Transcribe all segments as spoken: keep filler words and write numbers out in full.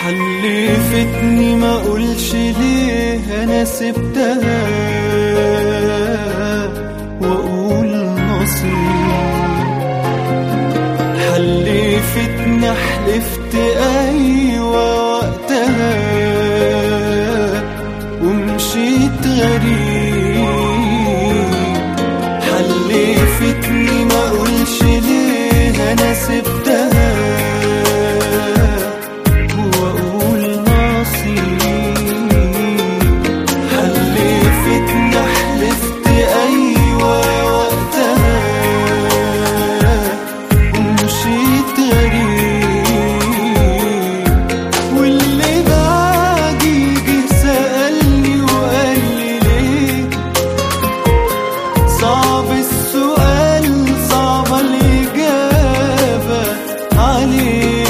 حلفتني ما اقولش ليه انا سبتها واقول نصيب. حلفتني حلفت ايوه وقتها ومشيت غريب. حلفتني ما اقولش ليه انا سبتها واقول نصيب. حلفتني حلفت ايوه وقتها ومشيت غريب. واللي بعدي جه سألني وقال لي ليه صعب السؤال صعبة الإجابة عليه.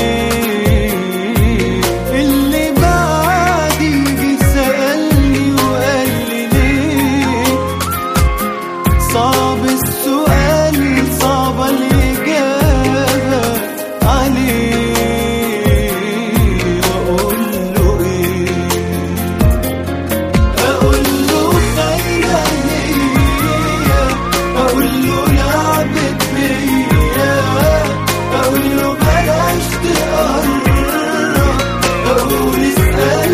اللي بعدي جه سألني وقال لي ليه صعب السؤال صعبة الإجابة عليه. وأقول له إيه؟ أقول له خاينة هي، أقول له لعبت بيا، أقول له بلاش تقرب، أقول اسأل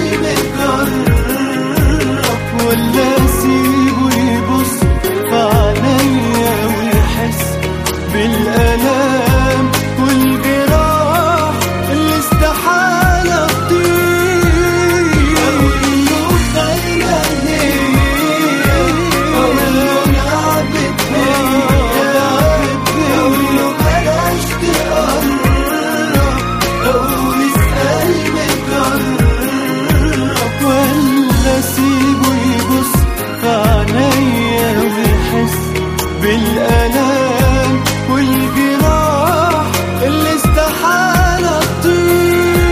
مجرب، ولا أسيبه يبص في عينيا ويحس بالآلام والجراح اللي استحالة تطير. أقول له خاينة هي، أقول له لعبت بيا، أقول له بلاش تقرب، أقول اسأل مجرب، ولا أسيبه يبص في عينيا ويحس بالآلام والجراح اللي استحالة تطير.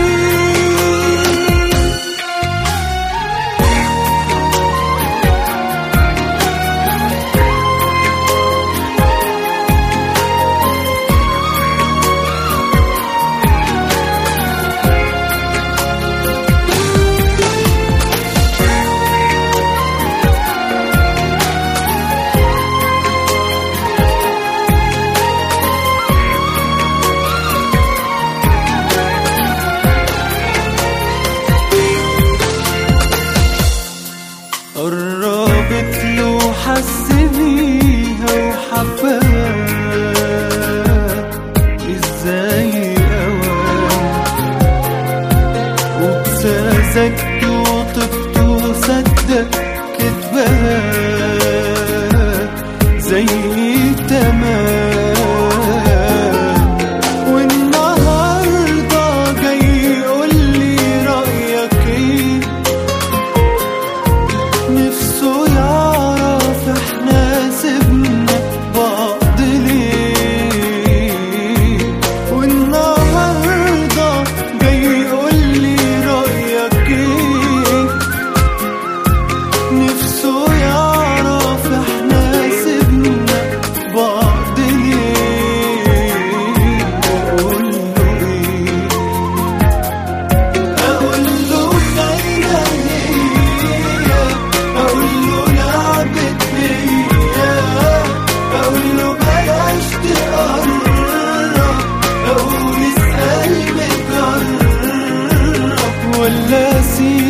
قربت له حس بيها وحبها ازاي اوام، وابتسمت وطبت وصدق كدبها زي تمام. والنهارده جاي يقول لي رأيك ايه، نفسه يعرف احنا سيبنا بعض ليه. والنهارده جاي يقول لي رأيك ايه، نفسه يعرف احنا سيبنا بعض ليه. واقول له ايه؟ اقول له خاينة هي، أقول له لعبت بيا، أقول له بلاش تقرب، أقول اسأل مجرب، ولا أسيب